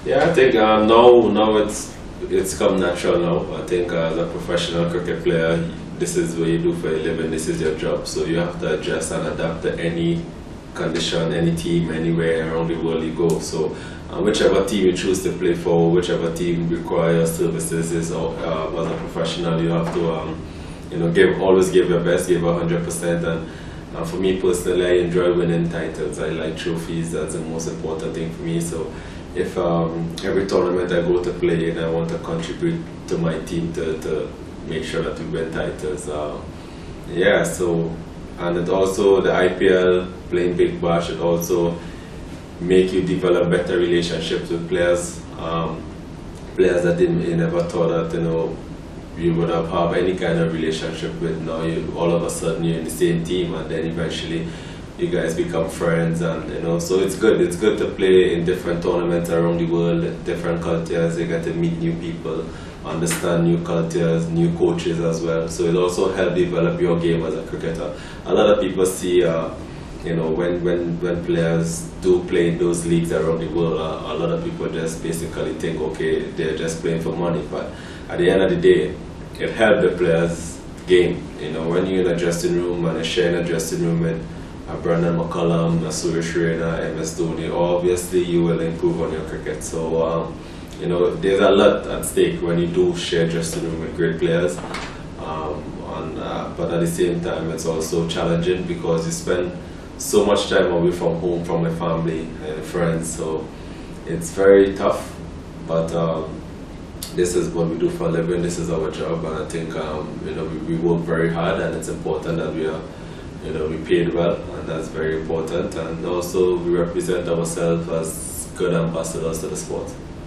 Yeah, I think now it's come natural now. I think as a professional cricket player, this is what you do for a living. This is your job, so you have to adjust and adapt to any condition, any team, anywhere around the world you go. So whichever team you choose to play for, whichever team requires services, as a professional, you have to always give your best, give 100%. And for me personally, I enjoy winning titles. I like trophies. That's the most important thing for me. So if every tournament I go to play and I want to contribute to my team to make sure that we win titles. Yeah, so, and it also, the IPL, playing Big Bash, it also make you develop better relationships with players, players that you never thought that, you would have any kind of relationship with. Now all of a sudden you're in the same team, and then eventually you guys become friends. And so it's good to play in different tournaments around the world, different cultures. You get to meet new people, understand new cultures, new coaches as well. So it also helps develop your game as a cricketer. A lot of people see when players do play in those leagues around the world, a lot of people just basically think, okay, they're just playing for money. But at the end of the day, it helps the players' game. When you're in a dressing room and you share in a dressing room with a Brandon McCullum, a Suresh Raina, MS Dhoni, obviously you will improve on your cricket. So, there's a lot at stake when you do share dressing room with great players. But at the same time, it's also challenging because you spend so much time away from home, from my family and friends. So it's very tough. But this is what we do for a living. This is our job, and I think we work very hard, and it's important that we are we paid well, and that's very important. And also we represent ourselves as good ambassadors to the sport.